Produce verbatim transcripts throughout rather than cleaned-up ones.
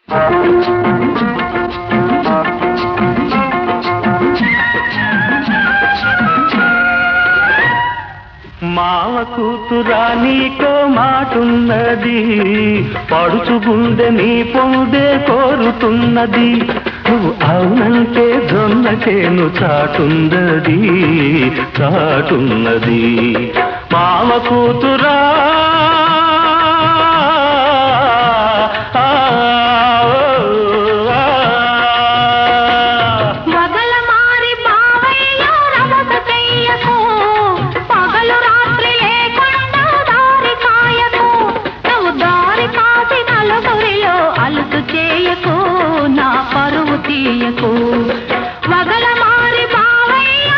మావ కూతురా నీకో మాటున్నది, పడుచు గుండె నీ పొందే కోరుతున్నది. నువ్వు అవునంటే జొన్న చేను చాటున్నది చాటున్నది. మావ కూతురా వగల మారి బావయ్య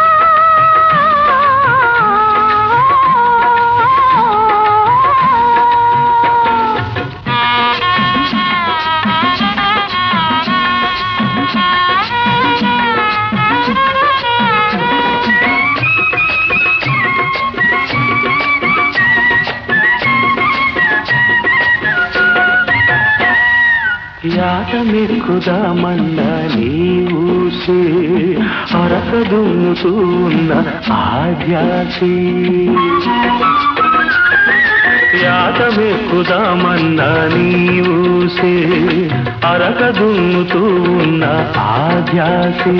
యాటమెక్కుదామన్న నీవుసే అరక దున్నుతూ ఉన్న ఆధ్యాసి. యాటమెక్కుదామన్న నీవుసే అరక దున్నుతూ ఉన్న ఆధ్యాసి.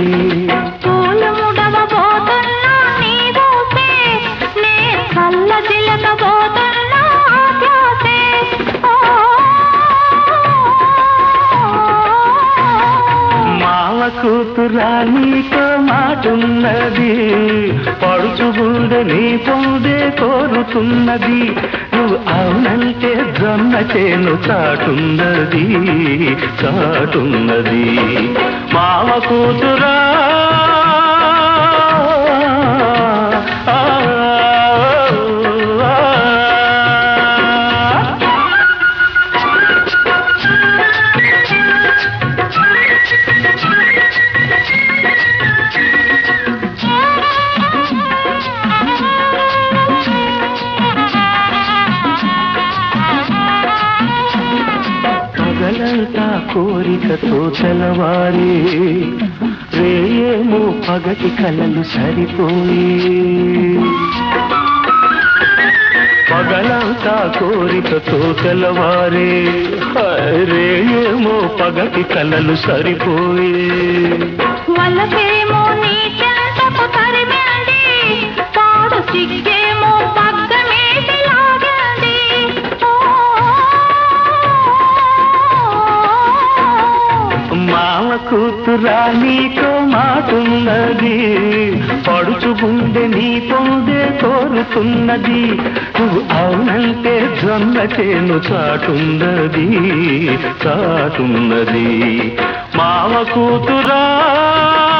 కూతురా నీకో మాటున్నది, పడుచు గుండె నీ పొందే కోరుతున్నది. నువ్వు అవునంటే జొన్న చేను చాటున్నది చాటున్నది. మావ కూతురా పగలంతా కోరికతో తెలవారి, రేయేమో పగటి కలలు సరిపోయి. పగలంతా కోరికతో తెలవారే, రేయేమో పగటి కలలు సరిపోయి. వలసేమో నీ చెంతకు తరిమింది, పాడు సిగ్గేమో పగ్గమేసి లాగింది. మావ కూతురా నీకో మాటున్నది, పడుచు గుండె నీ పొందే కోరుతున్నది. నువ్వు అవునంటే జొన్న చేను చాటున్నది చాటున్నది. మావ కూతురా